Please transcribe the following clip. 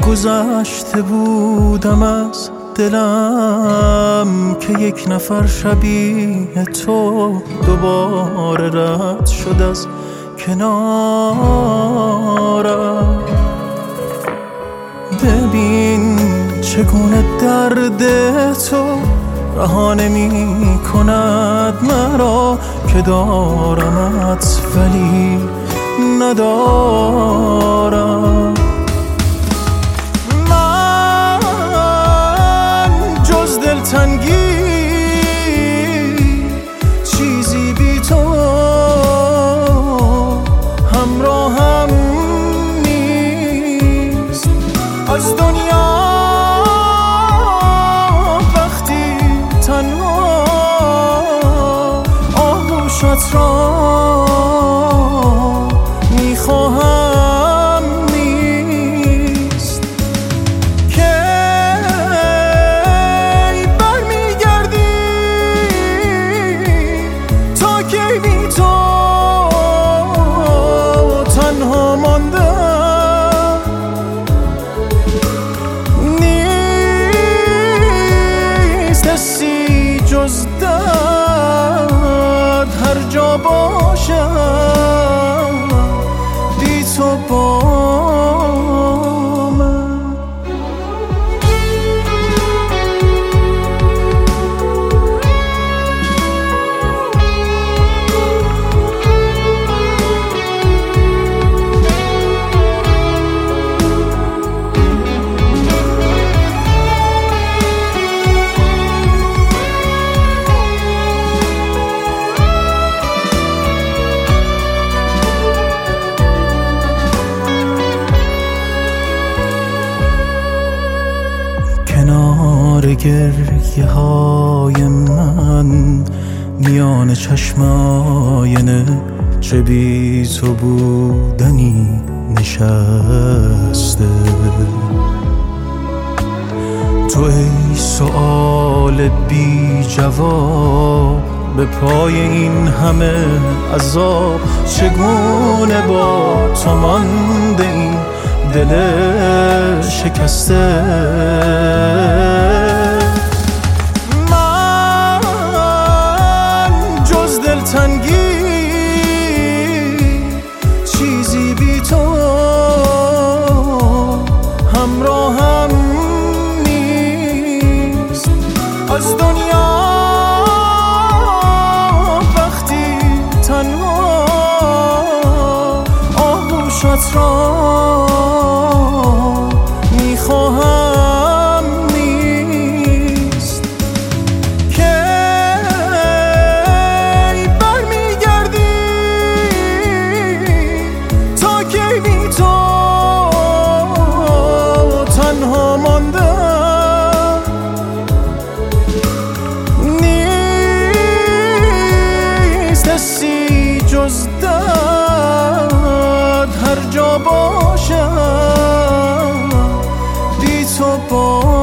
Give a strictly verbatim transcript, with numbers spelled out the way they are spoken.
گذشته بودم از دلم که یک نفر شبیه تو دوباره رد شد از کنارم. ببین چگونه درد تو رها نمی کند مرا که دارمت ولی ندارم. من جز دلتنگی چیزی بی تو همراهم نیست. از دنیا وقتی تنها آغوشت را میخواهم نیست. که برمیگردی تا کی بی تو تنها ماندم. نیست حسی جز درد هر جا باشم بی تو با من. کنار گریه های من میان چشم آینه چه بی تو بودنی نشسته. تو ای سؤال بی جواب به پای این همه عذاب چگونه با تو مانده این دل شکسته. من جز دلتنگی چیزی بی تو همراهم نیست. از دنیا وقتی تنها آغوشت را میخواهم نیست. که برمیگردی تا کی بی تو تنها ماندم. نیست حسی جز درد هر جا باشم بی تو با